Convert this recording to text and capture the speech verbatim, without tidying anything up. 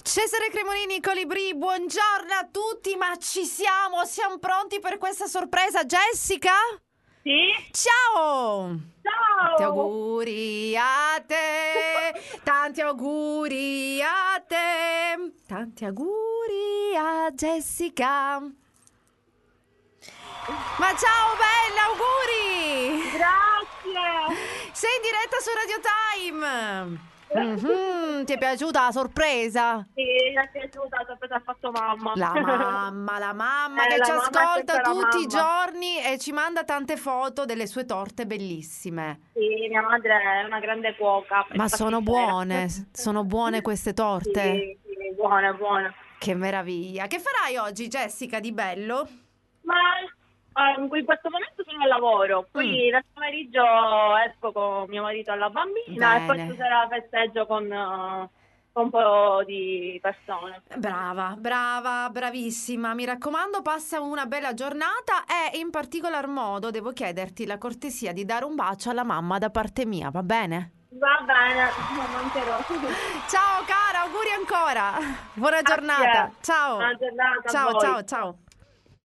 Cesare Cremonini, Colibrì, buongiorno a tutti, ma ci siamo, siamo pronti per questa sorpresa, Jessica? Sì? Ciao! Ciao! Tanti auguri a te, tanti auguri a te, tanti auguri a Jessica. Ma ciao bella, auguri! Grazie! Sei in diretta su Radio Time. Mhm, ti è piaciuta la sorpresa? Sì, mi è piaciuta, sapete, ha fatto mamma. La mamma, la mamma Eh, che la ci mamma è ascolta sempre la tutti i mamma. giorni e ci manda tante foto delle sue torte bellissime. Sì, mia madre è una grande cuoca. Ma sono pasticcera. buone, sono buone queste torte? Sì, sì, buona, buona. Che meraviglia. Che farai oggi, Jessica, di bello? Ma eh, in questo momento sono al lavoro, poi Mm. nel pomeriggio esco con mio marito e la bambina e poi Bene. stasera festeggio con, eh, con un po' di persone. Brava, brava, bravissima. Mi raccomando, passa una bella giornata e in particolar modo devo chiederti la cortesia di dare un bacio alla mamma da parte mia, va bene? Va bene, non mancherò. Ciao cara, auguri ancora. Buona giornata. Grazie. Ciao. Buona giornata a Ciao, voi. ciao, ciao.